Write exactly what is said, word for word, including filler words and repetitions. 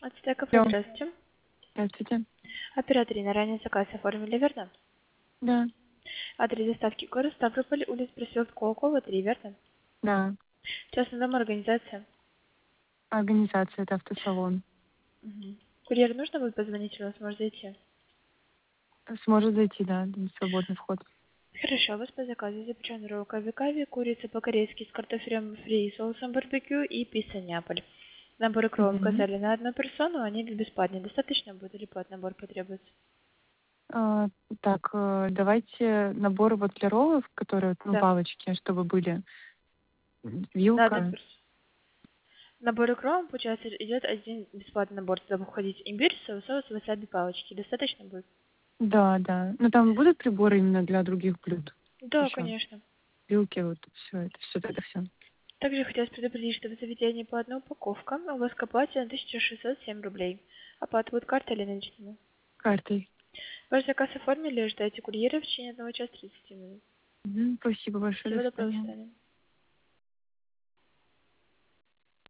Ацтеков, Алло. здравствуйте. Здравствуйте. Оператор на ранний заказ оформили, верно? Да, Адрес доставки город Ставрополь, улица Проспект Колокова, три, верно? да. Частный дом, организация. Организация, это автосалон. Угу. Курьеру нужно будет позвонить, или он сможет зайти? Сможет зайти, да, свободный вход. Хорошо, у вас по заказу запеченный ролл кави-кави, курица по-корейски с картофелем фри и соусом барбекю и пицца Неаполь. Наборы кров Мгм. указали на одну персону, они бесплатные. Достаточно будет или под набор потребуется? А, так, э, давайте наборы вот для роллов, которые, ну, Да, палочки, чтобы были. М, на одну Вилка. персону. Набор кров, получается, идет один бесплатный набор. Туда будет входить имбирь, соус, соус, васаби, палочки. Достаточно будет? Да, да. Но там будут приборы именно для других блюд Да, еще. конечно. Вилки, вот все это, все это все. Также хотелось предупредить, что в заведении по одной упаковка, а у вас к оплате на тысяча шестьсот семь рублей. Оплата будет картой или наличными? Картой. Ваш заказ оформили, ждайте курьера в течение одного часа тридцати минут. Мгм. Спасибо большое, Всего до доброго, до свидания. свидания.